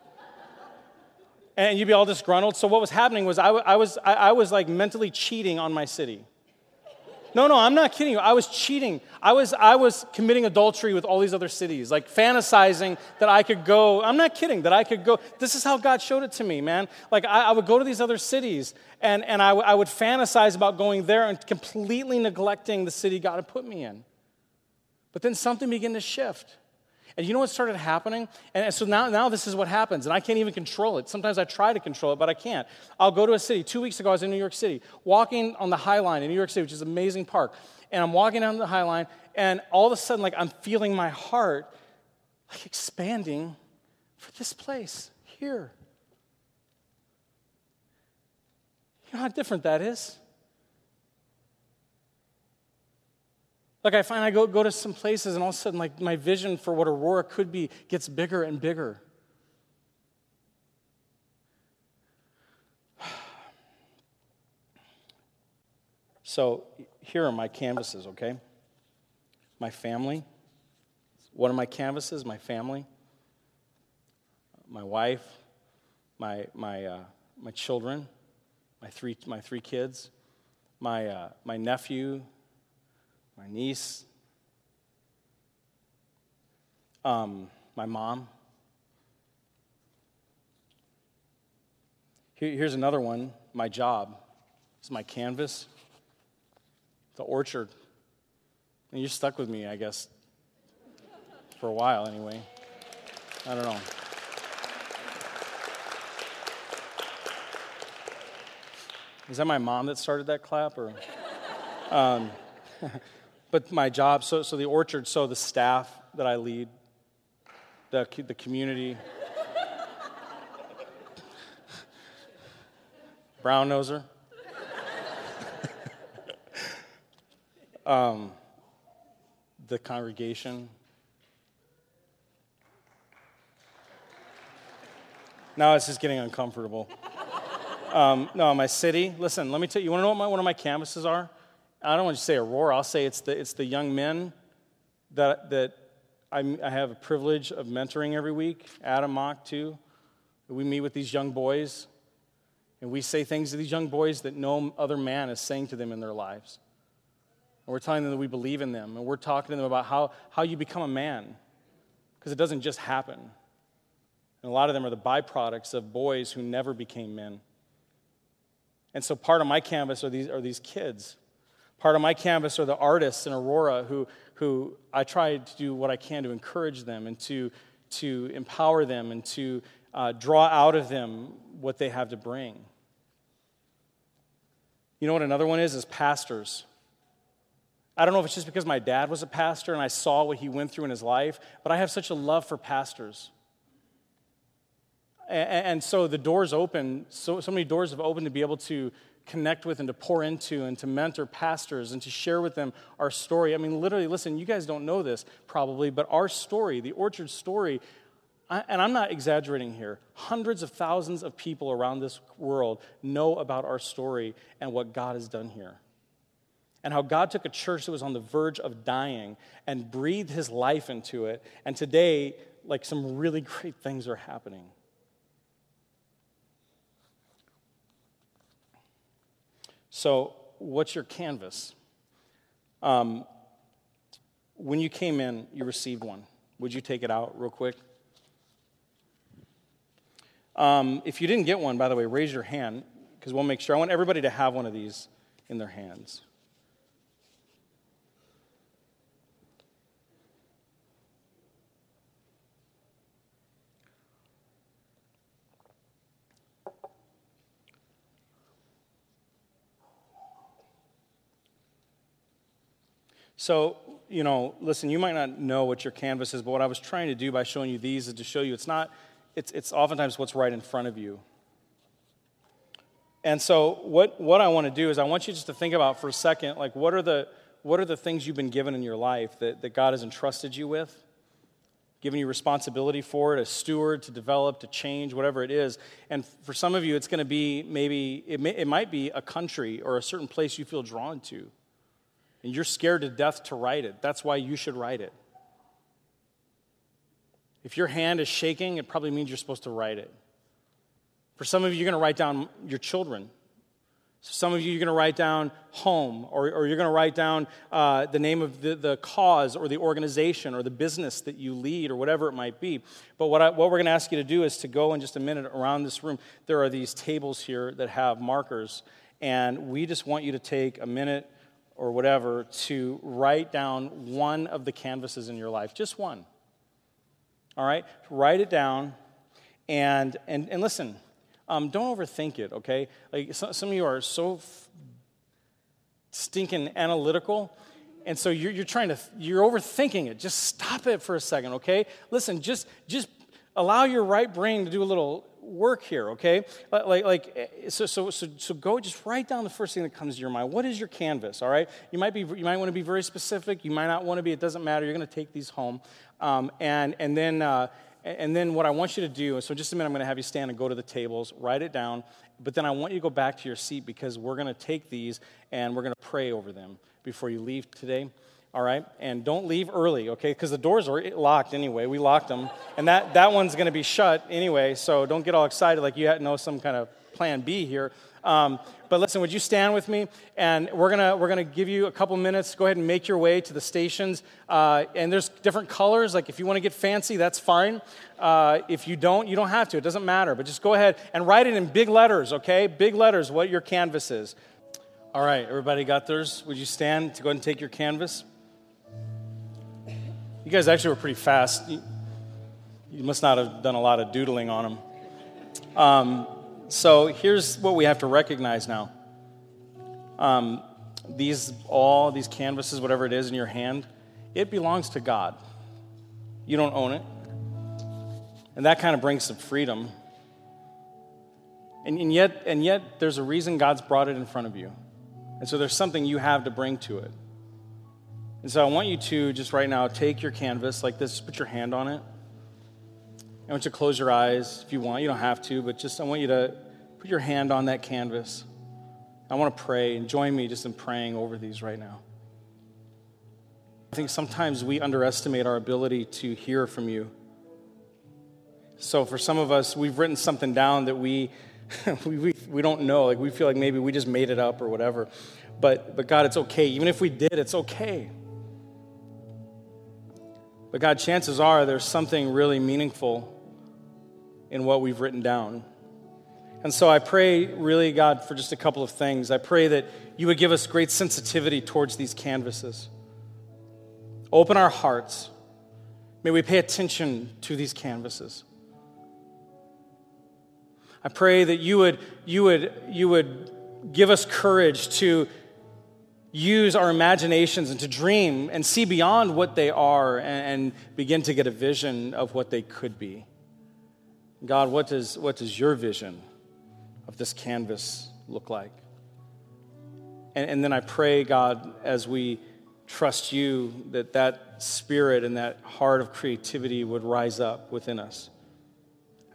And you'd be all disgruntled. So what was happening was I, I was I, I was like mentally cheating on my city. No, no, I'm not kidding you. I was cheating. I was I was committing adultery with all these other cities, like fantasizing that I could go. I'm not kidding, that I could go. This is how God showed it to me, man. Like I, I would go to these other cities, and, and I, I would fantasize about going there and completely neglecting the city God had put me in. But then something began to shift. And you know what started happening? And so now, now this is what happens, and I can't even control it. Sometimes I try to control it, but I can't. I'll go to a city. Two weeks ago, I was in New York City, walking on the High Line in New York City, which is an amazing park. And I'm walking down the High Line, and all of a sudden, like, I'm feeling my heart, like, expanding for this place here. You know how different that is? Like I find I go, go to some places and all of a sudden like my vision for what Aurora could be gets bigger and bigger. So here are my canvases, okay? My family. One of my canvases, my family. My wife, my my uh, my children, my three my three kids, my uh, my nephew, my niece, um, my mom. Here, here's another one, my job. This is my canvas, the orchard. And you're stuck with me, I guess, for a while anyway. I don't know. Is that my mom that started that clap? Or, um, But my job, so so the orchard, so the staff that I lead, the the community, brown noser, um, the congregation. Now it's just getting uncomfortable. Um, no, my city. Listen, let me tell you. You want to know what my, one of my canvases are? I don't want to say Aurora. I'll say it's the it's the young men that that I, I have a privilege of mentoring every week. Adam Mock too. We meet with these young boys, and we say things to these young boys that no other man is saying to them in their lives. And we're telling them that we believe in them, and we're talking to them about how how you become a man, because it doesn't just happen. And a lot of them are the byproducts of boys who never became men. And so part of my canvas are these are these kids. Part of my canvas are the artists in Aurora who, who I try to do what I can to encourage them and to, to empower them and to uh, draw out of them what they have to bring. You know what another one is? Is pastors. I don't know if it's just because my dad was a pastor and I saw what he went through in his life, but I have such a love for pastors. And, and so the doors open, so, so many doors have opened to be able to connect with and to pour into and to mentor pastors and to share with them our story. I mean, literally, listen, you guys don't know this probably, but our story, the Orchard story, I, and I'm not exaggerating here, hundreds of thousands of people around this world know about our story and what God has done here. And how God took a church that was on the verge of dying and breathed his life into it. And today, like, some really great things are happening. So, what's your canvas? Um, when you came in, you received one. Would you take it out real quick? Um, if you didn't get one, by the way, raise your hand, because we'll make sure. I want everybody to have one of these in their hands. So, you know, listen, you might not know what your canvas is, but what I was trying to do by showing you these is to show you it's not, it's it's oftentimes what's right in front of you. And so what, what I want to do is I want you just to think about for a second, like, what are the what are the things you've been given in your life that, that God has entrusted you with, given you responsibility for it, a steward, to develop, to change, whatever it is. And for some of you, it's going to be maybe, it, may, it might be a country or a certain place you feel drawn to. And you're scared to death to write it. That's why you should write it. If your hand is shaking, it probably means you're supposed to write it. For some of you, you're going to write down your children. Some of you, you're going to write down home, or, or you're going to write down uh, the name of the, the cause or the organization or the business that you lead or whatever it might be. But what, I, what we're going to ask you to do is to go in just a minute around this room. There are these tables here that have markers, and we just want you to take a minute or whatever to write down one of the canvases in your life, just one. All right? Write it down, and and, and listen, um, don't overthink it, okay? Like, so, some of you are so f- stinking analytical, and so you're, you're trying to, you're overthinking it. Just stop it for a second, okay? Listen, just just allow your right brain to do a little work here, okay? Like, like, so, so, so, so go. Just write down the first thing that comes to your mind. What is your canvas? All right. You might be, you might want to be very specific. You might not want to be. It doesn't matter. You're going to take these home, um, and and then uh, and then what I want you to do. So, in just a minute, I'm going to have you stand and go to the tables, write it down. But then I want you to go back to your seat because we're going to take these and we're going to pray over them before you leave today. All right? And don't leave early, okay? Because the doors are locked anyway. We locked them. And that, that one's going to be shut anyway, so don't get all excited like you know some kind of plan B here. Um, but listen, would you stand with me? And we're going to we're gonna give you a couple minutes. Go ahead and make your way to the stations. Uh, and there's different colors. Like, if you want to get fancy, that's fine. Uh, if you don't, you don't have to. It doesn't matter. But just go ahead and write it in big letters, okay? Big letters, what your canvas is. All right, everybody got theirs? Would you stand to go ahead and take your canvas? You guys actually were pretty fast. You, you must not have done a lot of doodling on them. Um, so here's what we have to recognize now. Um, these, all these canvases, whatever it is in your hand, it belongs to God. You don't own it. And that kind of brings some freedom. And, and yet, and yet, there's a reason God's brought it in front of you. And so there's something you have to bring to it. And so I want you to just right now take your canvas like this, put your hand on it. I want you to close your eyes if you want. You don't have to, but just I want you to put your hand on that canvas. I want to pray, and join me just in praying over these right now. I think sometimes we underestimate our ability to hear from you. So for some of us, we've written something down that we we, we we don't know. Like, we feel like maybe we just made it up or whatever. But but God, it's okay. Even if we did, it's okay. But God, chances are there's something really meaningful in what we've written down. And so I pray, really, God, for just a couple of things. I pray that you would give us great sensitivity towards these canvases. Open our hearts. May we pay attention to these canvases. I pray that you would, you would, you would give us courage to use our imaginations and to dream and see beyond what they are and, and begin to get a vision of what they could be. God, what does, what does your vision of this canvas look like? And, and then I pray, God, as we trust you, that that spirit and that heart of creativity would rise up within us.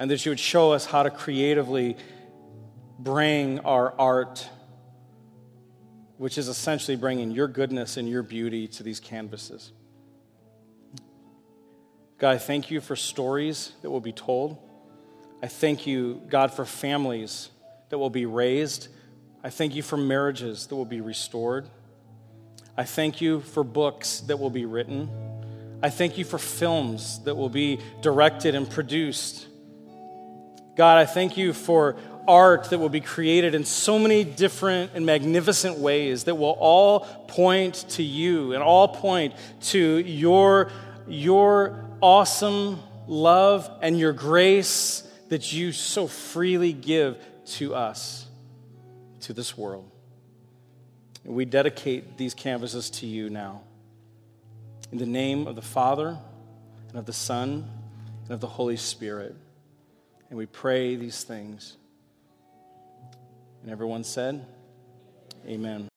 and that you would show us how to creatively bring our art, which is essentially bringing your goodness and your beauty to these canvases. God, I thank you for stories that will be told. I thank you, God, for families that will be raised. I thank you for marriages that will be restored. I thank you for books that will be written. I thank you for films that will be directed and produced. God, I thank you for art that will be created in so many different and magnificent ways that will all point to you and all point to your, your awesome love and your grace that you so freely give to us, to this world. And we dedicate these canvases to you now. In the name of the Father, and of the Son, and of the Holy Spirit. And we pray these things. And everyone said, amen.